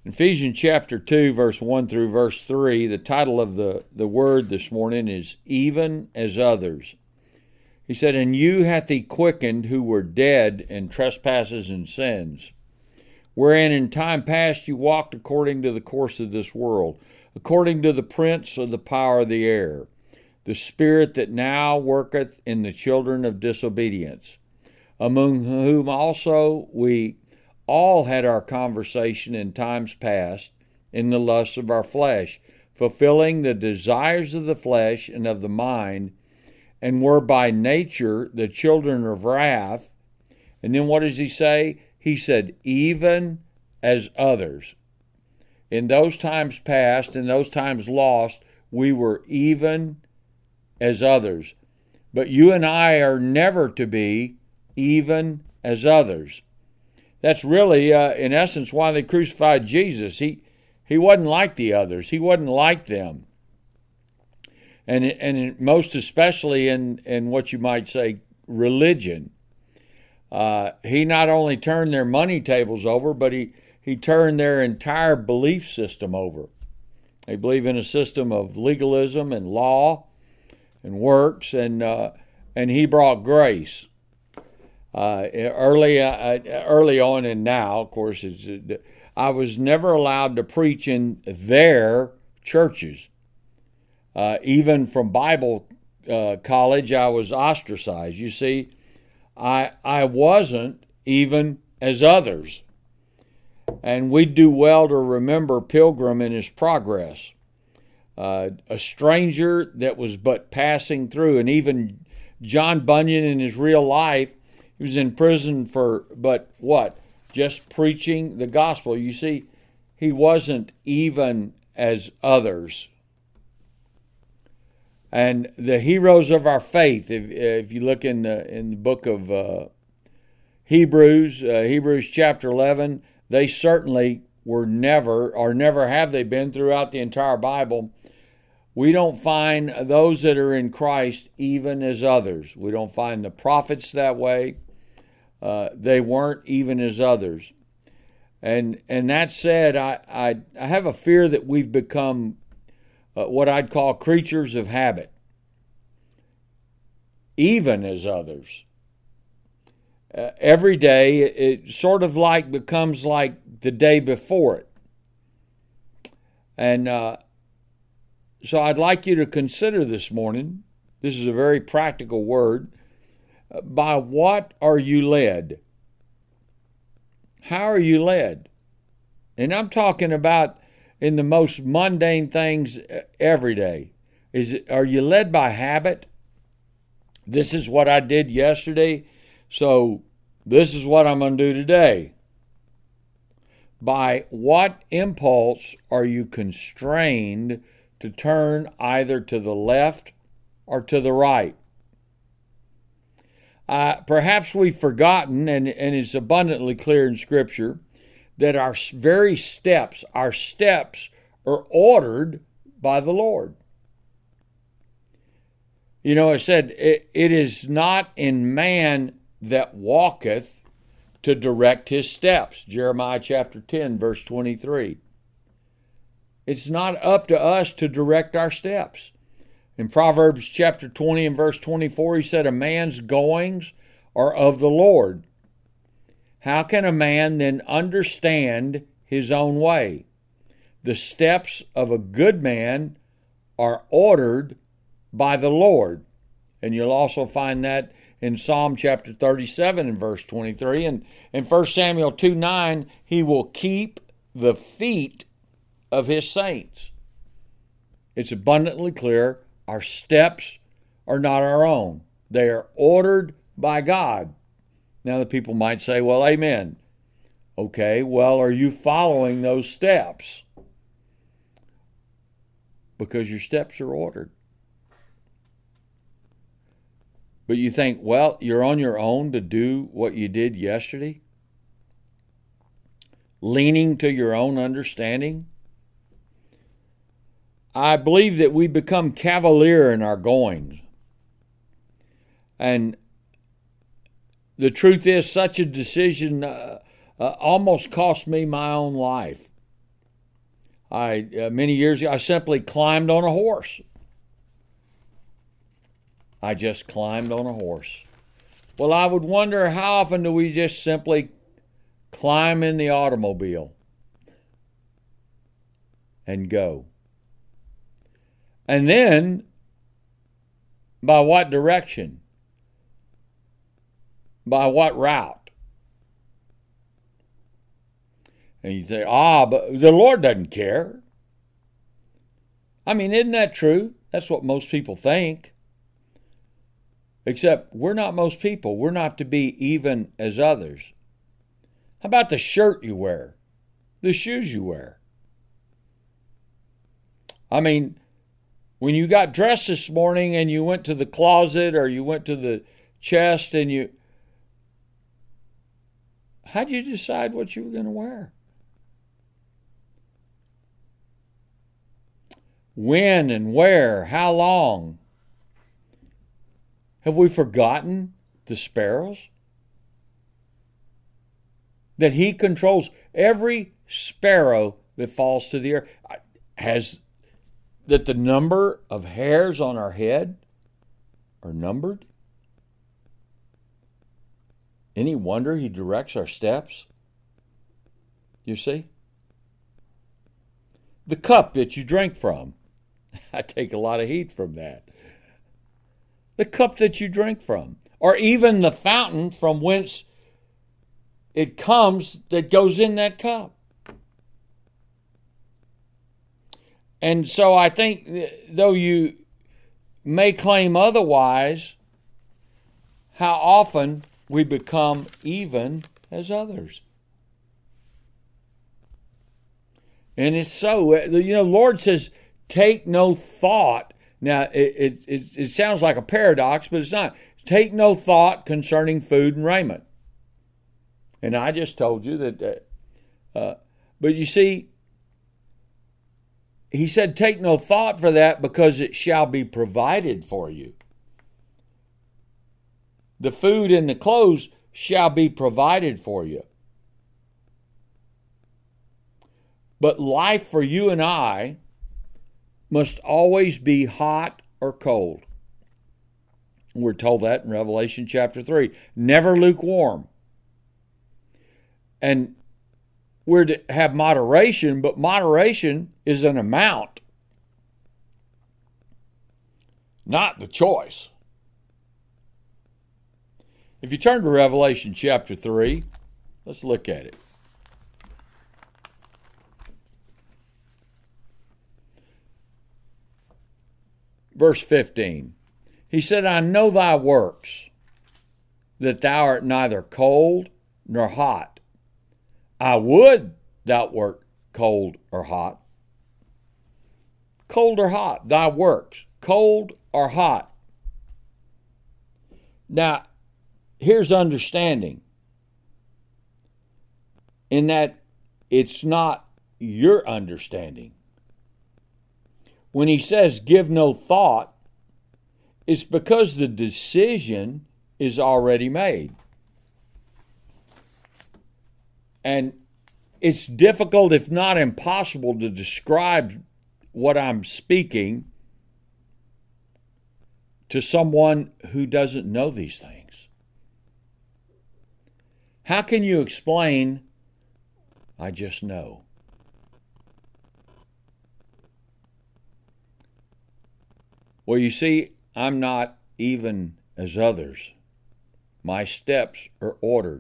In Ephesians chapter 2, verse 1 through verse 3, the title of the word this morning is Even as Others. He said, And you hath he quickened who were dead in trespasses and sins, wherein in time past you walked according to the course of this world, according to the prince of the power of the air, the spirit that now worketh in the children of disobedience, among whom also we all had our conversation in times past in the lusts of our flesh, fulfilling the desires of the flesh and of the mind, and were by nature the children of wrath. And then what does he say? He said, even as others. In those times past, in those times lost, we were even as others. But you and I are never to be even as others. That's really, in essence, why they crucified Jesus. He wasn't like the others. He wasn't like them. And most especially in what you might say religion. He not only turned their money tables over, but he turned their entire belief system over. They believe in a system of legalism and law and works, and he brought grace. Early on and now, of course, I was never allowed to preach in their churches. Even from Bible college, I was ostracized. You see, I wasn't even as others. And we do well to remember Pilgrim in his progress. A stranger that was but passing through. And even John Bunyan in his real life, he was in prison for, but what? Just preaching the gospel. You see, he wasn't even as others. And the heroes of our faith, if you look in the book of Hebrews chapter 11, they certainly were never, or never have they been throughout the entire Bible. We don't find those that are in Christ even as others. We don't find the prophets that way. They weren't even as others. And that said, I have a fear that we've become what I'd call creatures of habit, even as others. Every day, it sort of like becomes like the day before it. And so I'd like you to consider this morning, this is a very practical word, by what are you led? How are you led? And I'm talking about in the most mundane things every day. Are you led by habit? This is what I did yesterday, so this is what I'm going to do today. By what impulse are you constrained to turn either to the left or to the right? Perhaps we've forgotten, and it's abundantly clear in Scripture, that our very steps are ordered by the Lord. You know, it said, it is not in man that walketh to direct his steps. Jeremiah chapter 10, verse 23. It's not up to us to direct our steps. In Proverbs chapter 20 and verse 24, he said, a man's goings are of the Lord. How can a man then understand his own way? The steps of a good man are ordered by the Lord. And you'll also find that in Psalm chapter 37 and verse 23. And in 1 Samuel 2:9, he will keep the feet of his saints. It's abundantly clear our steps are not our own. They are ordered by God. Now the people might say, well, amen. Okay, well, are you following those steps? Because your steps are ordered. But you think, well, you're on your own to do what you did yesterday? Leaning to your own understanding? I believe that we become cavalier in our goings. And the truth is, such a decision almost cost me my own life. Many years ago, I simply climbed on a horse. I just climbed on a horse. Well, I would wonder, how often do we just simply climb in the automobile and go? And then, by what direction? By what route? And you say, but the Lord doesn't care. I mean, isn't that true? That's what most people think. Except we're not most people. We're not to be even as others. How about the shirt you wear? The shoes you wear? I mean, when you got dressed this morning and you went to the closet or you went to the chest and how'd you decide what you were going to wear? When and where? How long? Have we forgotten the sparrows? That He controls every sparrow that falls to the earth. That the number of hairs on our head are numbered? Any wonder He directs our steps? You see? The cup that you drink from. I take a lot of heat from that. The cup that you drink from, or even the fountain from whence it comes that goes in that cup. And so I think, though you may claim otherwise, how often we become even as others. And it's so, the Lord says, take no thought. Now, it sounds like a paradox, but it's not. Take no thought concerning food and raiment. And I just told you that, but you see, He said, take no thought for that because it shall be provided for you. The food and the clothes shall be provided for you. But life for you and I must always be hot or cold. We're told that in Revelation chapter 3. Never lukewarm. And we're to have moderation, but moderation is an amount, not the choice. If you turn to Revelation chapter 3, let's look at it. Verse 15, He said, I know thy works, that thou art neither cold nor hot. I would thou wert cold or hot. Cold or hot, thy works, cold or hot. Now, here's understanding, in that it's not your understanding. When He says give no thought, it's because the decision is already made. And it's difficult, if not impossible, to describe what I'm speaking to someone who doesn't know these things. How can you explain, I just know? Well, you see, I'm not even as others. My steps are ordered.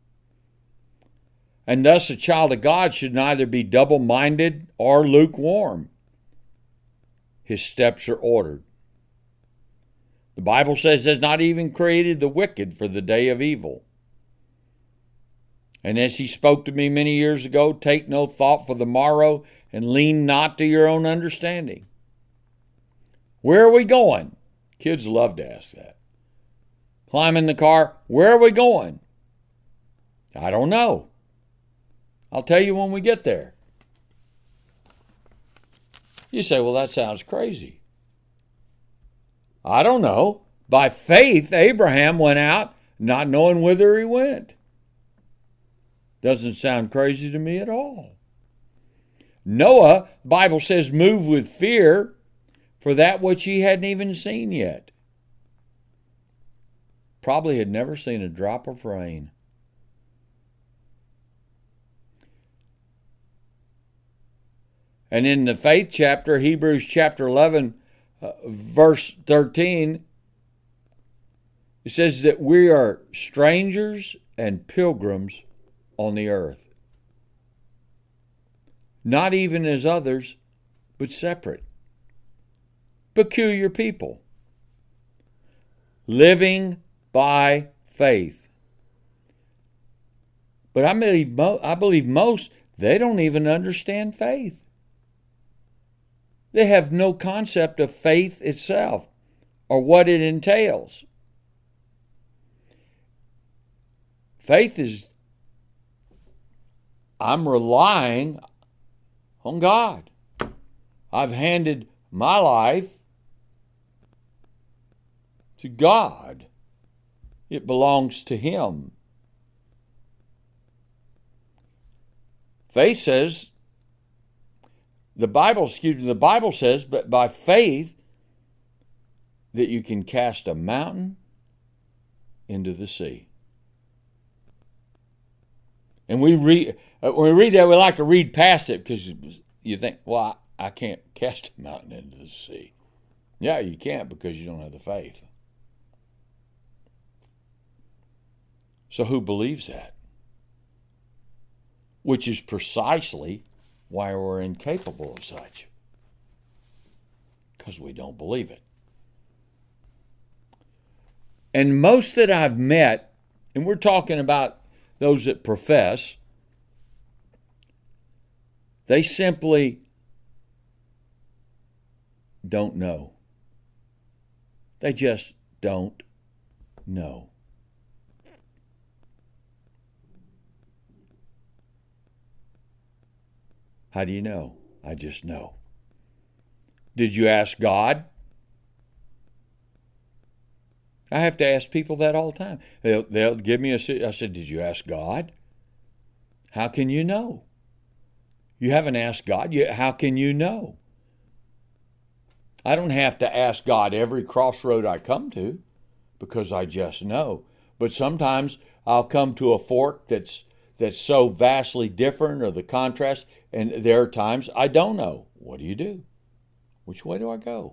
And thus a child of God should neither be double-minded or lukewarm. His steps are ordered. The Bible says has not even created the wicked for the day of evil. And as He spoke to me many years ago, take no thought for the morrow and lean not to your own understanding. Where are we going? Kids love to ask that. Climb in the car. Where are we going? I don't know. I'll tell you when we get there. You say, well, that sounds crazy. I don't know. By faith, Abraham went out not knowing whither he went. Doesn't sound crazy to me at all. Noah, the Bible says, moved with fear for that which he hadn't even seen yet. Probably had never seen a drop of rain. And in the faith chapter, Hebrews chapter 11, verse 13, it says that we are strangers and pilgrims on the earth. Not even as others, but separate. Peculiar people. Living by faith. But I believe most, they don't even understand faith. They have no concept of faith itself or what it entails. Faith is, I'm relying on God. I've handed my life to God. It belongs to Him. Faith says, the Bible says, but by faith, that you can cast a mountain into the sea. And when we read that, we like to read past it because you think, well, I can't cast a mountain into the sea. Yeah, you can't because you don't have the faith. So who believes that? Which is precisely why we're incapable of such. Because we don't believe it. And most that I've met, and we're talking about those that profess, they simply don't know. They just don't know. How do you know? I just know. Did you ask God? I have to ask people that all the time. They'll give me I said, did you ask God? How can you know? You haven't asked God. How can you know? I don't have to ask God every crossroad I come to because I just know. But sometimes I'll come to a fork that's so vastly different, or the contrast, and there are times I don't know. What do you do? Which way do I go?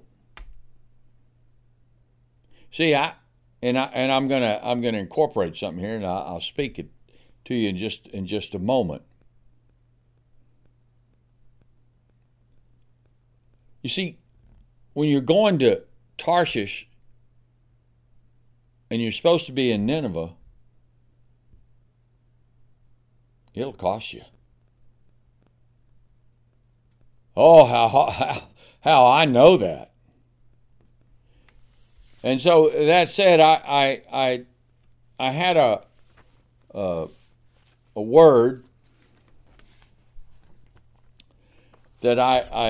See, I'm gonna incorporate something here, and I'll speak it to you in just a moment. You see, when you're going to Tarshish and you're supposed to be in Nineveh, it'll cost you. Oh, how I know that. And so that said, I had a word that I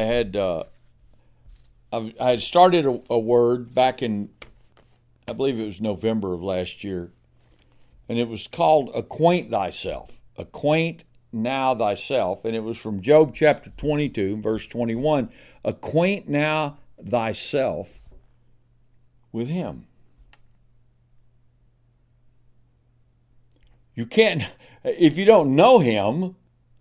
had started a word back in, I believe it was November of last year, and it was called Acquaint Thyself. Acquaint now thyself, and it was from Job chapter 22, verse 21. Acquaint now thyself with Him. You can't, if you don't know Him,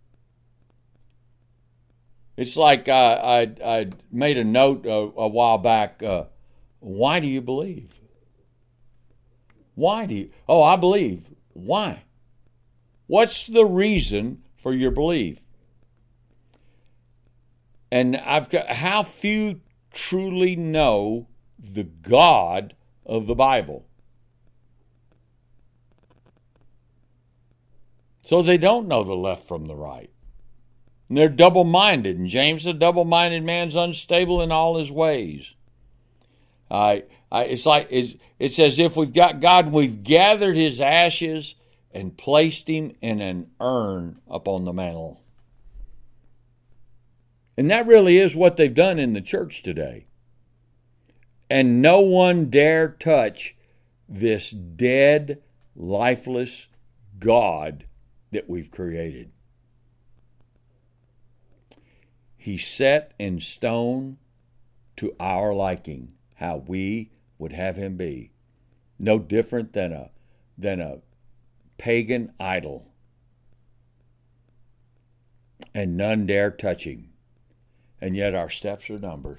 it's like I made a note a while back. Why do you believe? Why do you? Oh, I believe. Why? What's the reason for your belief? And how few truly know the God of the Bible. So they don't know the left from the right. And they're double-minded. And James, a double-minded man's unstable in all his ways. It's as if we've got God and we've gathered His ashes and placed Him in an urn upon the mantle. And that really is what they've done in the church today. And no one dare touch this dead, lifeless God that we've created. He set in stone to our liking how we would have him be. No different than a pagan idol. And none dare touch him. And yet our steps are numbered.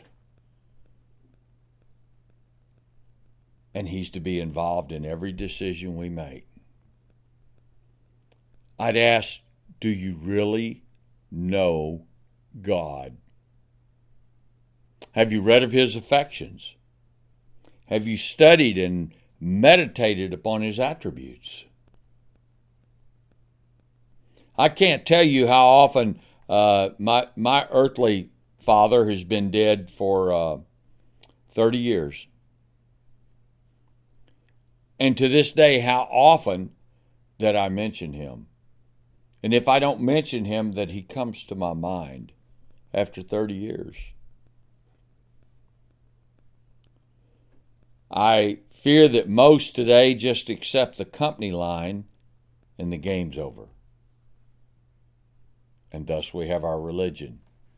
And he's to be involved in every decision we make. I'd ask, do you really know God? Have you read of his affections? Have you studied and meditated upon his attributes? I can't tell you how often my earthly father has been dead for 30 years. And to this day, how often that I mention him. And if I don't mention him, that he comes to my mind after 30 years. I fear that most today just accept the company line and the game's over. And thus we have our religion.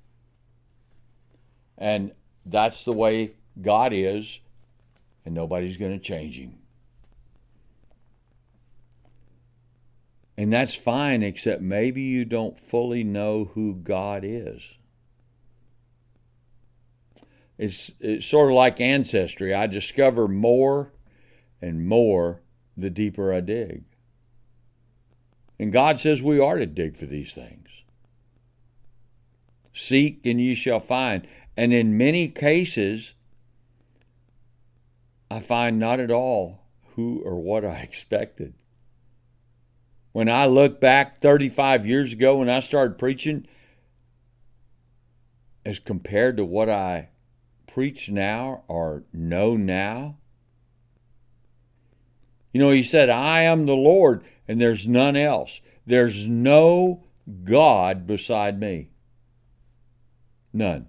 And that's the way God is, and nobody's going to change him. And that's fine, except maybe you don't fully know who God is. It's sort of like ancestry. I discover more and more the deeper I dig. And God says we are to dig for these things. Seek and ye shall find. And in many cases, I find not at all who or what I expected. When I look back 35 years ago when I started preaching, as compared to what I preach now or know now, he said, I am the Lord and there's none else. There's no God beside me. None.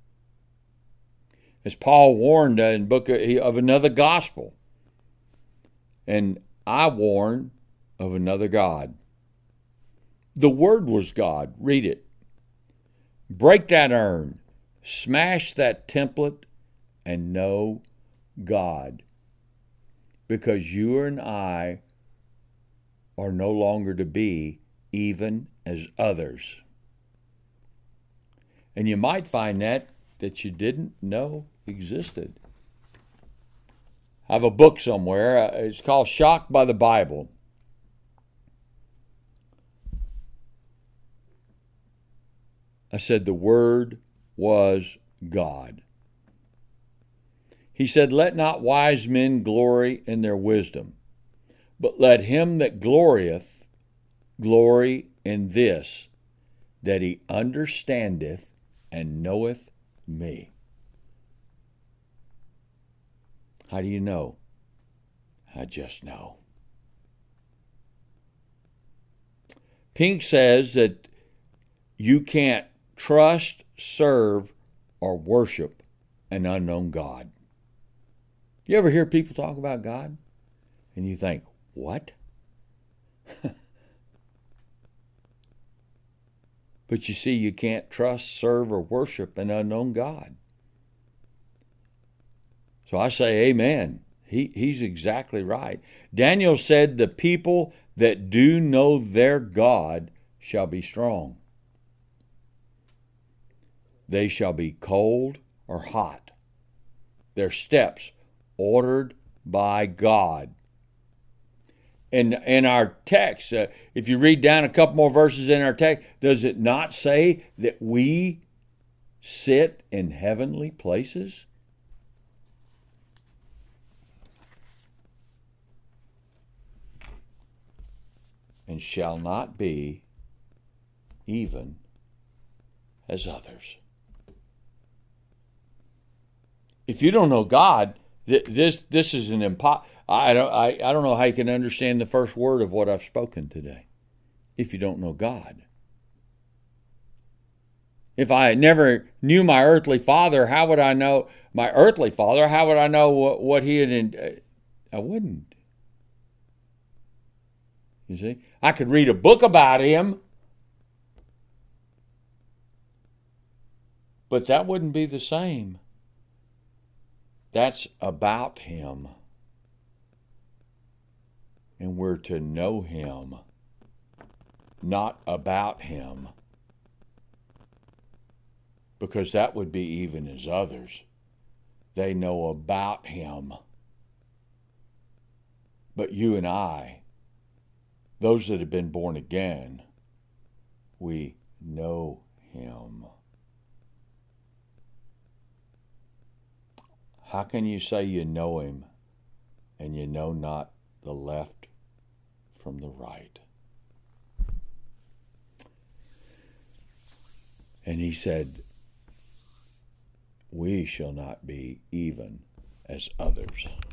As Paul warned in book of another gospel, and I warn of another God. The Word was God. Read it. Break that urn. Smash that template and know God. Because you and I are no longer to be even as others. And you might find that you didn't know existed. I have a book somewhere. It's called Shocked by the Bible. I said the Word was God. He said, let not wise men glory in their wisdom, but let him that glorieth glory in this, that he understandeth and knoweth me. How do you know? I just know. Pink says that you can't trust, serve, or worship an unknown God. You ever hear people talk about God? And you think, what? But you see, you can't trust, serve, or worship an unknown God. So I say amen. He's exactly right. Daniel said, the people that do know their God shall be strong. They shall be cold or hot. Their steps ordered by God. In our text, if you read down a couple more verses in our text, does it not say that we sit in heavenly places? And shall not be even as others. If you don't know God, this is an impossible. I don't know how you can understand the first word of what I've spoken today if you don't know God. If I never knew my earthly father, how would I know my earthly father? How would I know what he had? I wouldn't. You see, I could read a book about him, But that wouldn't be the same. That's about Him. And we're to know Him, not about Him. Because that would be even as others. They know about Him. But you and I, those that have been born again, we know Him. How can you say you know Him and you know not the left from the right? And He said, we shall not be even as others.